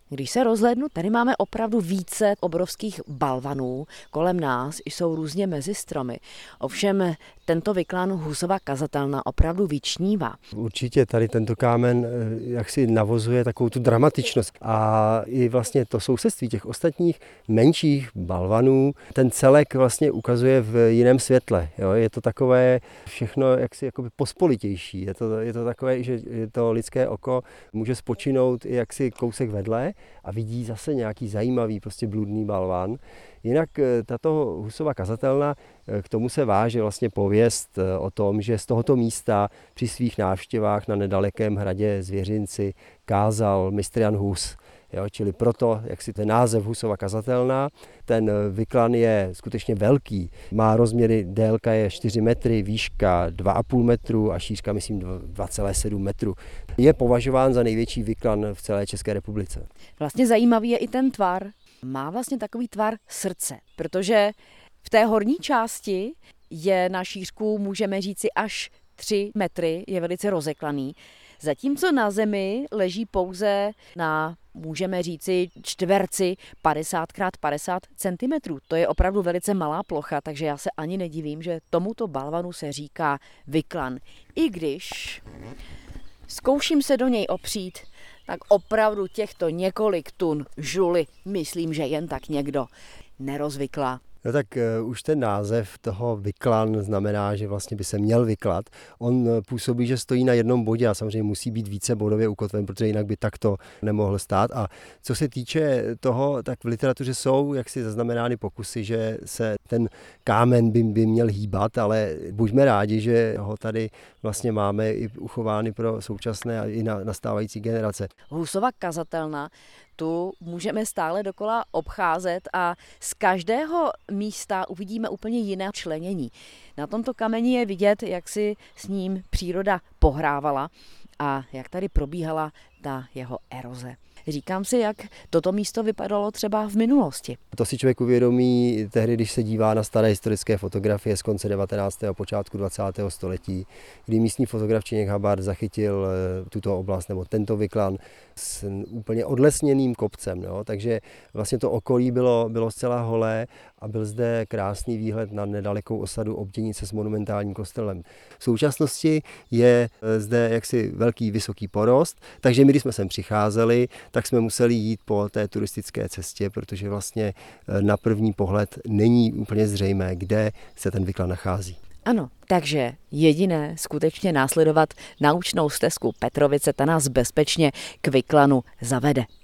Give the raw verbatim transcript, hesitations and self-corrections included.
Když se rozhlédnu, tady máme opravdu více obrovských balvanů. Kolem nás jsou různě mezi stromy. Ovšem tento Vyklan Husova kazatelna opravdu vyčnívá. Určitě tady tento kámen jaksi navozuje takovou tu dramatičnost. A i vlastně to sousedství těch ostatních menších balvanů, ten celek vlastně ukazuje v jiném světle. Jo? Je to takové všechno jaksi jakoby pospolitější. Je to, je to takové, že to lidské oko může spočinout i jaksi kousek vedle a vidí zase nějaký zajímavý prostě bludný balvan. Jinak tato Husova kazatelna, k tomu se váže vlastně pověst o tom, že z tohoto místa při svých návštěvách na nedalekém hradě Zvěřinci kázal mistr Jan Hus. Jo, čili proto, jak si ten název Husova kazatelna, ten Vyklan je skutečně velký. Má rozměry, délka je čtyři metry, výška dva a půl metru a šířka, myslím, dva celá sedm metru. Je považován za největší Vyklan v celé České republice. Vlastně zajímavý je i ten tvar. Má vlastně takový tvar srdce, protože v té horní části je na šířku, můžeme říci, až tři metry, je velice rozeklaný. Zatímco na zemi leží pouze na, můžeme říci, čtverci padesát krát padesát centimetrů. To je opravdu velice malá plocha, takže já se ani nedivím, že tomuto balvanu se říká Vyklan. I když zkouším se do něj opřít, tak opravdu těchto několik tun žuly, myslím, že jen tak někdo nerozvyklá. No tak uh, už ten název toho Vyklan znamená, že vlastně by se měl vyklat. On uh, působí, že stojí na jednom bodě a samozřejmě musí být více bodově ukotven, protože jinak by takto nemohl stát. A co se týče toho, tak v literatuře jsou jaksi zaznamenány pokusy, že se ten kámen by, by měl hýbat, ale buďme rádi, že ho tady vlastně máme i uchovány pro současné a i na, nastávající generace. Husova kazatelna, tu můžeme stále dokola obcházet a z každého místa uvidíme úplně jiné členění. Na tomto kameni je vidět, jak si s ním příroda pohrávala a jak tady probíhala ta jeho eroze. Říkám si, jak toto místo vypadalo třeba v minulosti. To si člověk uvědomí tehdy, když se dívá na staré historické fotografie z konce devatenáctého a počátku dvacátého století, kdy místní fotograf Čeněk Habart zachytil tuto oblast nebo tento Vyklan s úplně odlesněným kopcem. No? Takže vlastně to okolí bylo, bylo zcela holé a byl zde krásný výhled na nedalekou osadu Obděnice s monumentálním kostelem. V současnosti je zde jaksi velký vysoký porost, takže my, když jsme sem přicházeli, tak jsme museli jít po té turistické cestě, protože vlastně na první pohled není úplně zřejmé, kde se ten Vyklan nachází. Ano, takže jediné skutečně následovat naučnou stezku Petrovice, ta nás bezpečně k Vyklanu zavede.